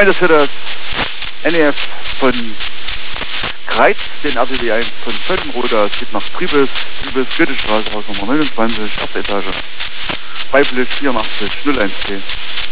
Das für das NEF von Kreiz, den RTW 1 von Völlenroda. Es geht nach Triebes, Goethestraße, Haus Nummer 29, erste Etage. Weiblich 84 013.